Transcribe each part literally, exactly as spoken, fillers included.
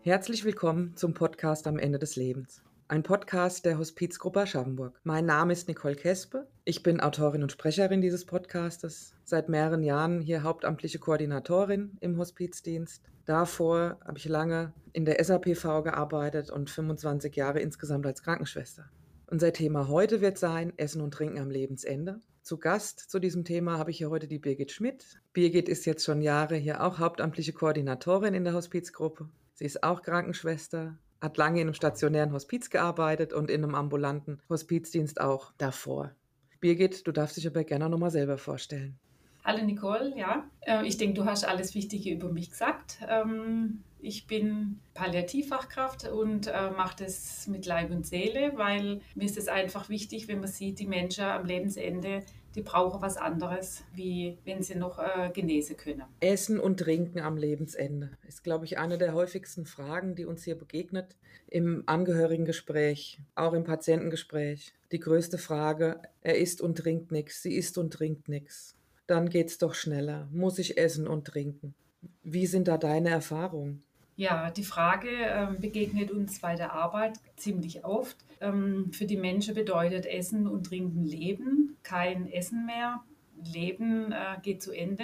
Herzlich willkommen zum Podcast am Ende des Lebens. Ein Podcast der Hospizgruppe Aschaffenburg. Mein Name ist Nicole Kespe. Ich bin Autorin und Sprecherin dieses Podcastes. Seit mehreren Jahren hier hauptamtliche Koordinatorin im Hospizdienst. Davor habe ich lange in der S A P V gearbeitet und fünfundzwanzig Jahre insgesamt als Krankenschwester. Unser Thema heute wird sein Essen und Trinken am Lebensende. Zu Gast zu diesem Thema habe ich hier heute die Birgit Schmidt. Birgit ist jetzt schon Jahre hier auch hauptamtliche Koordinatorin in der Hospizgruppe. Sie ist auch Krankenschwester, hat lange in einem stationären Hospiz gearbeitet und in einem ambulanten Hospizdienst auch davor. Birgit, du darfst dich aber gerne nochmal selber vorstellen. Hallo Nicole, ja. Äh, ich denke, du hast alles Wichtige über mich gesagt. Ähm, ich bin Palliativfachkraft und äh, mache das mit Leib und Seele, weil mir ist es einfach wichtig, wenn man sieht, die Menschen am Lebensende, die brauchen was anderes, wie wenn sie noch äh, genesen können. Essen und Trinken am Lebensende ist, glaube ich, eine der häufigsten Fragen, die uns hier begegnet im Angehörigengespräch, auch im Patientengespräch. Die größte Frage, er isst und trinkt nichts, sie isst und trinkt nichts. Dann geht's doch schneller. Muss ich essen und trinken? Wie sind da deine Erfahrungen? Ja, die Frage ähm, begegnet uns bei der Arbeit ziemlich oft. Ähm, für die Menschen bedeutet Essen und Trinken Leben, kein Essen mehr. Leben äh, geht zu Ende.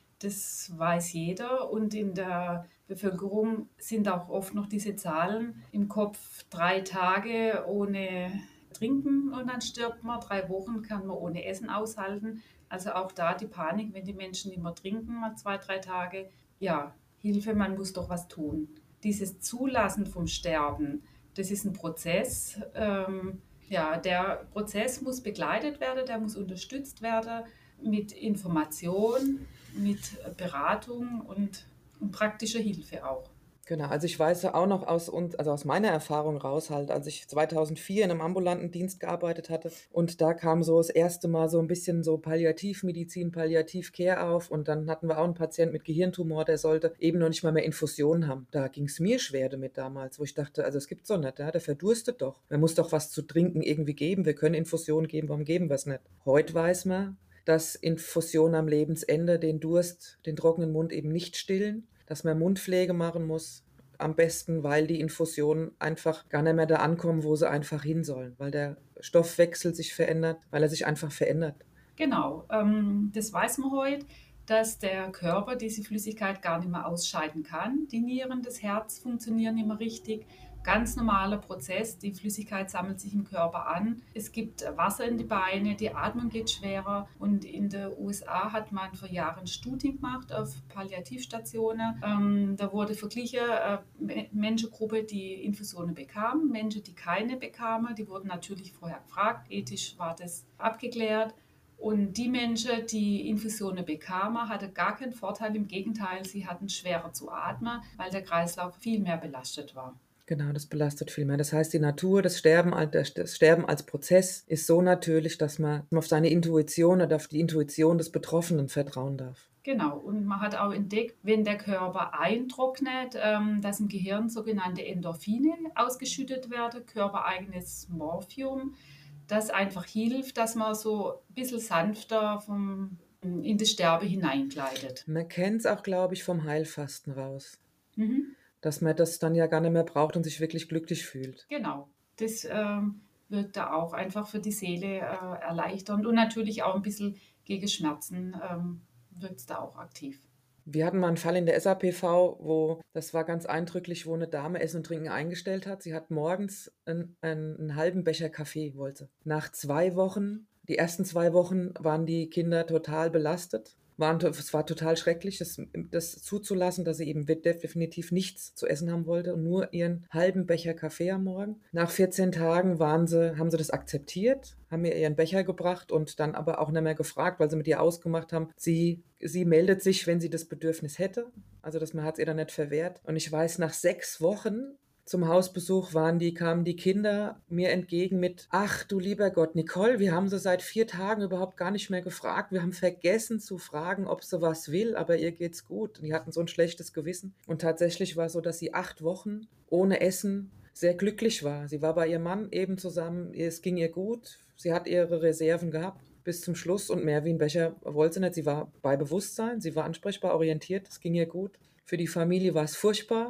Das weiß jeder und in der Bevölkerung sind auch oft noch diese Zahlen im Kopf. Drei Tage ohne Trinken und dann stirbt man. Drei Wochen kann man ohne Essen aushalten. Also auch da die Panik, wenn die Menschen nicht mehr trinken, mal zwei, drei Tage. Ja, Hilfe, man muss doch was tun. Dieses Zulassen vom Sterben, das ist ein Prozess. Ähm, ja, der Prozess muss begleitet werden, der muss unterstützt werden mit Information, mit Beratung und, und praktischer Hilfe auch. Genau, also ich weiß ja auch noch aus uns, also aus meiner Erfahrung raus halt, als ich zweitausendvier in einem ambulanten Dienst gearbeitet hatte und da kam so das erste Mal so ein bisschen so Palliativmedizin, Palliativcare auf und dann hatten wir auch einen Patienten mit Gehirntumor, der sollte eben noch nicht mal mehr Infusionen haben. Da ging es mir schwer damit damals, wo ich dachte, also es gibt's doch nicht, ja, der verdurstet doch. Man muss doch was zu trinken irgendwie geben, wir können Infusionen geben, warum geben wir es nicht? Heute weiß man, dass Infusionen am Lebensende den Durst, den trockenen Mund eben nicht stillen, dass man Mundpflege machen muss, am besten, weil die Infusionen einfach gar nicht mehr da ankommen, wo sie einfach hin sollen, weil der Stoffwechsel sich verändert, weil er sich einfach verändert. Genau, ähm, das weiß man heute, dass der Körper diese Flüssigkeit gar nicht mehr ausscheiden kann. Die Nieren, das Herz funktionieren nicht mehr richtig. Ganz normaler Prozess, die Flüssigkeit sammelt sich im Körper an. Es gibt Wasser in die Beine, die Atmung geht schwerer. Und in den U S A hat man vor Jahren Studien gemacht auf Palliativstationen. Ähm, da wurde verglichen, äh, Menschengruppe, die Infusionen bekamen, Menschen, die keine bekamen. Die wurden natürlich vorher gefragt, ethisch war das abgeklärt. Und die Menschen, die Infusionen bekamen, hatten gar keinen Vorteil. Im Gegenteil, sie hatten schwerer zu atmen, weil der Kreislauf viel mehr belastet war. Genau, das belastet viel mehr. Das heißt, die Natur, das Sterben, das Sterben als Prozess ist so natürlich, dass man auf seine Intuition oder auf die Intuition des Betroffenen vertrauen darf. Genau, und man hat auch entdeckt, wenn der Körper eintrocknet, ähm, dass im Gehirn sogenannte Endorphine ausgeschüttet werden, körpereigenes Morphium, das einfach hilft, dass man so ein bisschen sanfter vom, in das Sterbe hineingleitet. Man kennt es auch, glaube ich, vom Heilfasten raus, Mhm. dass man das dann ja gar nicht mehr braucht und sich wirklich glücklich fühlt. Genau, das ähm, wirkt da auch einfach für die Seele äh, erleichternd und natürlich auch ein bisschen gegen Schmerzen ähm, wirkt es da auch aktiv. Wir hatten mal einen Fall in der S A P V, wo das war ganz eindrücklich, wo eine Dame Essen und Trinken eingestellt hat. Sie hat morgens einen, einen, einen halben Becher Kaffee wollte. Nach zwei Wochen, die ersten zwei Wochen waren die Kinder total belastet. Waren, es war total schrecklich, das, das zuzulassen, dass sie eben definitiv nichts zu essen haben wollte und nur ihren halben Becher Kaffee am Morgen. Nach vierzehn Tagen waren sie, haben sie das akzeptiert, haben mir ihren Becher gebracht und dann aber auch nicht mehr gefragt, weil sie mit ihr ausgemacht haben, sie, sie meldet sich, wenn sie das Bedürfnis hätte. Also das man hat es ihr dann nicht verwehrt. Und ich weiß, nach sechs Wochen zum Hausbesuch waren die, kamen die Kinder mir entgegen mit, ach du lieber Gott, Nicole, wir haben sie seit vier Tagen überhaupt gar nicht mehr gefragt. Wir haben vergessen zu fragen, ob sie was will, aber ihr geht's gut. Und die hatten so ein schlechtes Gewissen. Und tatsächlich war es so, dass sie acht Wochen ohne Essen sehr glücklich war. Sie war bei ihrem Mann eben zusammen, es ging ihr gut, sie hat ihre Reserven gehabt bis zum Schluss und mehr wie ein Becher wollte sie nicht. Sie war bei Bewusstsein, sie war ansprechbar, orientiert, es ging ihr gut. Für die Familie war es furchtbar,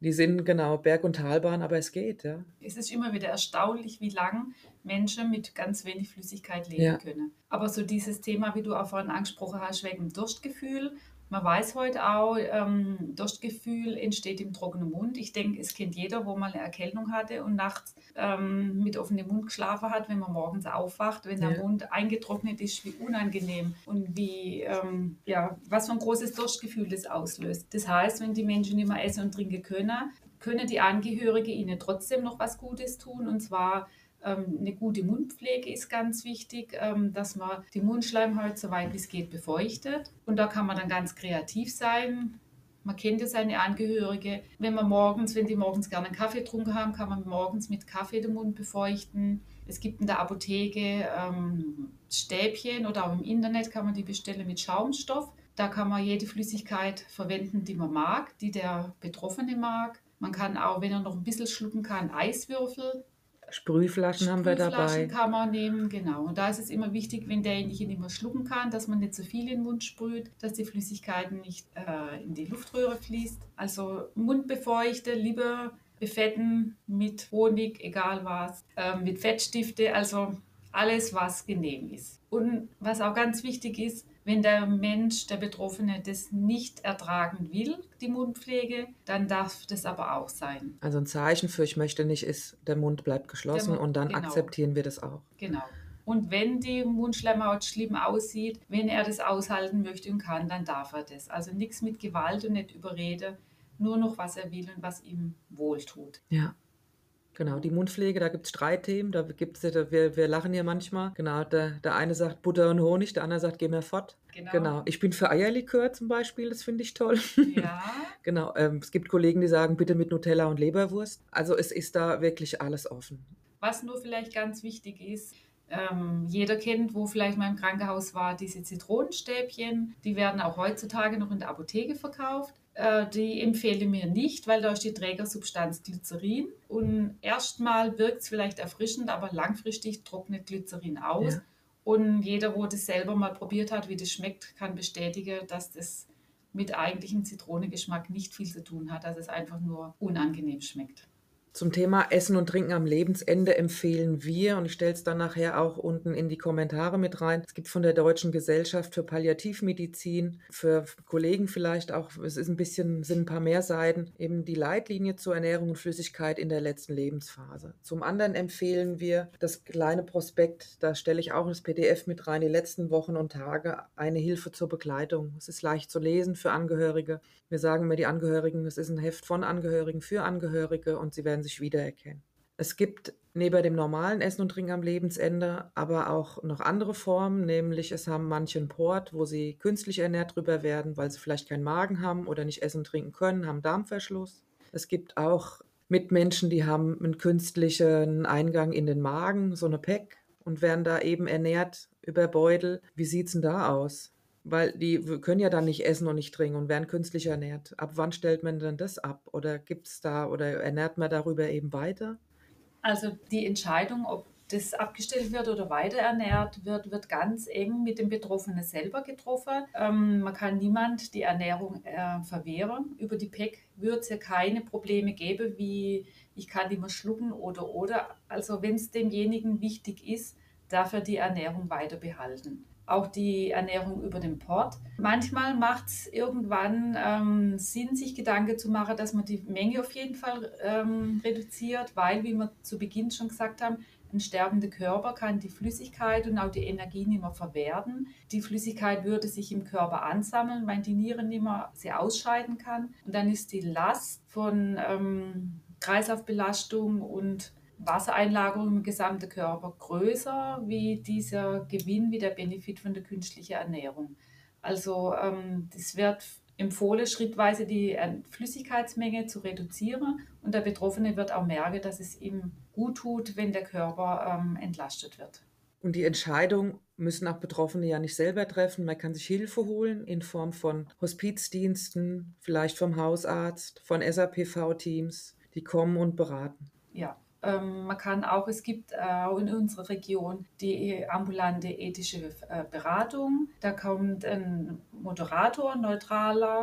Die sind genau Berg- und Talbahn, aber es geht, ja. Es ist immer wieder erstaunlich, wie lang Menschen mit ganz wenig Flüssigkeit leben Ja. können. Aber so dieses Thema, wie du auch vorhin angesprochen hast, wegen dem Durstgefühl. Man weiß heute auch, ähm, Durstgefühl entsteht im trockenen Mund. Ich denke, es kennt jeder, wo mal eine Erkältung hatte und nachts ähm, mit offenem Mund geschlafen hat, wenn man morgens aufwacht, wenn der Ja. Mund eingetrocknet ist, wie unangenehm und wie, ähm, ja, was für ein großes Durstgefühl das auslöst. Das heißt, wenn die Menschen nicht mehr essen und trinken können, können die Angehörigen ihnen trotzdem noch was Gutes tun, und zwar ähm, eine gute Mundpflege ist ganz wichtig, ähm, dass man die Mundschleimhaut so weit wie es geht befeuchtet. Und da kann man dann ganz kreativ sein. Man kennt ja seine Angehörige. Wenn man morgens, wenn die morgens gerne einen Kaffee getrunken haben, kann man morgens mit Kaffee den Mund befeuchten. Es gibt in der Apotheke ähm, Stäbchen oder auch im Internet kann man die bestellen mit Schaumstoff. Da kann man jede Flüssigkeit verwenden, die man mag, die der Betroffene mag. Man kann auch, wenn er noch ein bisschen schlucken kann, Eiswürfel. Sprühflaschen haben wir Sprühflaschen dabei. kann man nehmen, genau. Und da ist es immer wichtig, wenn derjenige nicht mehr schlucken kann, dass man nicht zu viel in den Mund sprüht, dass die Flüssigkeit nicht äh, in die Luftröhre fließt. Also Mund befeuchten, lieber befetten mit Honig, egal was, äh, mit Fettstifte, also alles, was genehm ist. Und was auch ganz wichtig ist, wenn der Mensch, der Betroffene, das nicht ertragen will, die Mundpflege, dann darf das aber auch sein. Also ein Zeichen für ich möchte nicht ist, der Mund bleibt geschlossen Der, und dann genau. akzeptieren wir das auch. Genau. Und wenn die Mundschleimhaut schlimm aussieht, wenn er das aushalten möchte und kann, dann darf er das. Also nichts mit Gewalt und nicht überreden, nur noch was er will und was ihm wohltut. Ja. Genau, die Mundpflege, da gibt es Streitthemen, da gibt's ja, da, wir, wir lachen ja manchmal. Genau, der, der eine sagt Butter und Honig, der andere sagt, geh mir fort. Genau. Genau, ich bin für Eierlikör zum Beispiel, das finde ich toll. Ja. Genau, ähm, es gibt Kollegen, die sagen, bitte mit Nutella und Leberwurst. Also es ist da wirklich alles offen. Was nur vielleicht ganz wichtig ist, ähm, jeder kennt, wo vielleicht mal im Krankenhaus war, diese Zitronenstäbchen. Die werden auch heutzutage noch in der Apotheke verkauft. Äh, die empfehle mir nicht, weil da ist die Trägersubstanz Glycerin. Und erstmal wirkt es vielleicht erfrischend, aber langfristig trocknet Glycerin aus. Ja. Und jeder, wo das selber mal probiert hat, wie das schmeckt, kann bestätigen, dass das mit eigentlichem Zitronengeschmack nicht viel zu tun hat, dass es einfach nur unangenehm schmeckt. Zum Thema Essen und Trinken am Lebensende empfehlen wir, und ich stelle es dann nachher auch unten in die Kommentare mit rein, es gibt von der Deutschen Gesellschaft für Palliativmedizin, für Kollegen vielleicht auch, es ist ein bisschen, sind ein paar mehr Seiten, eben die Leitlinie zur Ernährung und Flüssigkeit in der letzten Lebensphase. Zum anderen empfehlen wir das kleine Prospekt, da stelle ich auch das P D F mit rein, die letzten Wochen und Tage, eine Hilfe zur Begleitung. Es ist leicht zu lesen für Angehörige. Wir sagen mir die Angehörigen, es ist ein Heft von Angehörigen für Angehörige und sie werden sich wiedererkennen. Es gibt neben dem normalen Essen und Trinken am Lebensende aber auch noch andere Formen, nämlich es haben manche einen Port, wo sie künstlich ernährt drüber werden, weil sie vielleicht keinen Magen haben oder nicht essen und trinken können, haben Darmverschluss. Es gibt auch Mitmenschen, die haben einen künstlichen Eingang in den Magen, so eine P E C, und werden da eben ernährt über Beutel. Wie sieht es denn da aus? Weil die können ja dann nicht essen und nicht trinken und werden künstlich ernährt. Ab wann stellt man denn das ab? Oder gibt es da, oder ernährt man darüber eben weiter? Also die Entscheidung, ob das abgestellt wird oder weiter ernährt wird, wird ganz eng mit dem Betroffenen selber getroffen. Ähm, man kann niemand die Ernährung äh, verwehren. Über die P E C wird es ja keine Probleme geben, wie ich kann die mal schlucken oder oder. Also wenn es demjenigen wichtig ist, darf er die Ernährung weiter behalten. Auch die Ernährung über den Port. Manchmal macht es irgendwann ähm, Sinn, sich Gedanken zu machen, dass man die Menge auf jeden Fall ähm, reduziert, weil, wie wir zu Beginn schon gesagt haben, ein sterbender Körper kann die Flüssigkeit und auch die Energie nicht mehr verwerten. Die Flüssigkeit würde sich im Körper ansammeln, weil die Niere nicht mehr sie ausscheiden kann. Und dann ist die Last von ähm, Kreislaufbelastung und Wassereinlagerung im gesamten Körper größer wie dieser Gewinn, wie der Benefit von der künstlichen Ernährung. Also ähm, das wird empfohlen, schrittweise die Flüssigkeitsmenge zu reduzieren, und der Betroffene wird auch merken, dass es ihm gut tut, wenn der Körper ähm, entlastet wird. Und die Entscheidung müssen auch Betroffene ja nicht selber treffen. Man kann sich Hilfe holen in Form von Hospizdiensten, vielleicht vom Hausarzt, von S A P V-Teams, die kommen und beraten. Ja. Ähm, man kann auch, es gibt auch in unserer Region die ambulante ethische äh, Beratung. Da kommt ein Moderator, neutraler,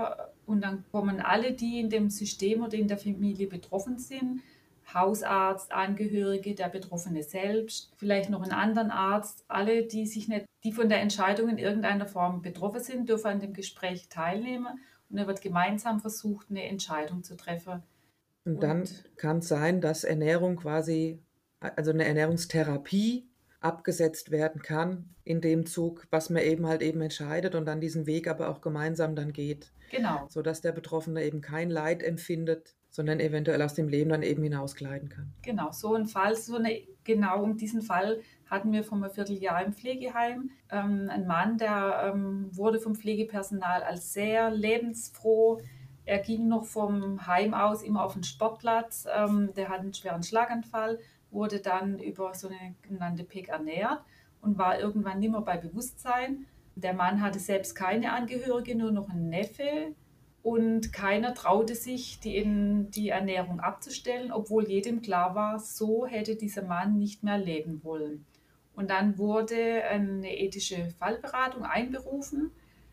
Und dann kommen alle, die in dem System oder in der Familie betroffen sind, Hausarzt, Angehörige, der Betroffene selbst, vielleicht noch einen anderen Arzt, alle, die sich nicht, die von der Entscheidung in irgendeiner Form betroffen sind, dürfen an dem Gespräch teilnehmen und dann wird gemeinsam versucht, eine Entscheidung zu treffen. Und Und dann kann es sein, dass Ernährung quasi, also eine Ernährungstherapie abgesetzt werden kann in dem Zug, was man eben halt eben entscheidet und dann diesen Weg aber auch gemeinsam dann geht, genau, sodass der Betroffene eben kein Leid empfindet, sondern eventuell aus dem Leben dann eben hinausgleiten kann. genau, so ein Fall, so eine, genau um diesen Fall hatten wir vor einem Vierteljahr im Pflegeheim. Ähm, ein Mann, der ähm, wurde vom Pflegepersonal als sehr lebensfroh. Er ging noch vom Heim aus immer auf den Sportplatz. Ähm, der hat einen schweren Schlaganfall, wurde dann über so eine genannte P E C ernährt und war irgendwann nicht mehr bei Bewusstsein. Der Mann hatte selbst keine Angehörige, nur noch einen Neffe. Und keiner traute sich, die, in, die Ernährung abzustellen, obwohl jedem klar war, so hätte dieser Mann nicht mehr leben wollen. Und dann wurde eine ethische Fallberatung einberufen.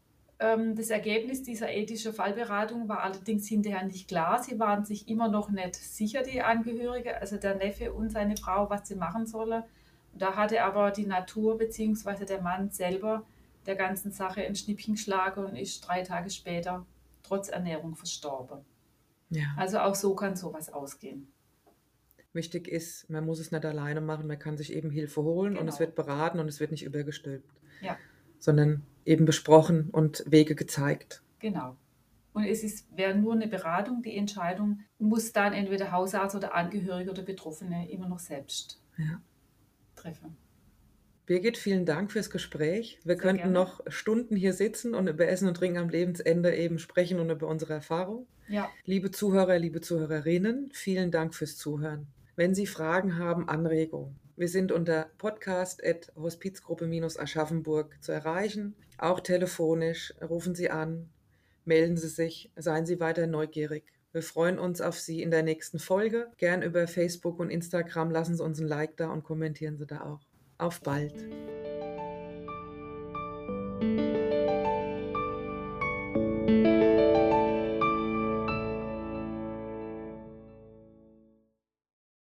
Das Ergebnis dieser ethischen Fallberatung war allerdings hinterher nicht klar. Sie waren sich immer noch nicht sicher, die Angehörige, also der Neffe und seine Frau, was sie machen sollen. Da hatte aber die Natur bzw. der Mann selber der ganzen Sache ein Schnippchen geschlagen und ist drei Tage später trotz Ernährung verstorben. Ja. Also auch so kann sowas ausgehen. Wichtig ist, man muss es nicht alleine machen, man kann sich eben Hilfe holen Genau. und es wird beraten und es wird nicht übergestülpt, Ja, sondern eben besprochen und Wege gezeigt. genau. Und es ist, wäre nur eine Beratung, die Entscheidung muss dann entweder Hausarzt oder Angehörige oder Betroffene immer noch selbst Ja. treffen. Birgit, vielen Dank fürs Gespräch. Wir Sehr könnten gerne. noch Stunden hier sitzen und über Essen und Trinken am Lebensende eben sprechen und über unsere Erfahrung. Ja, Liebe Zuhörer, liebe Zuhörerinnen, vielen Dank fürs Zuhören. Wenn Sie Fragen haben, Anregungen, wir sind unter podcast at hospizgruppe-aschaffenburg zu erreichen, auch telefonisch. Rufen Sie an, melden Sie sich, seien Sie weiter neugierig. Wir freuen uns auf Sie in der nächsten Folge. Gern über Facebook und Instagram lassen Sie uns ein Like da und kommentieren Sie da auch. Auf bald!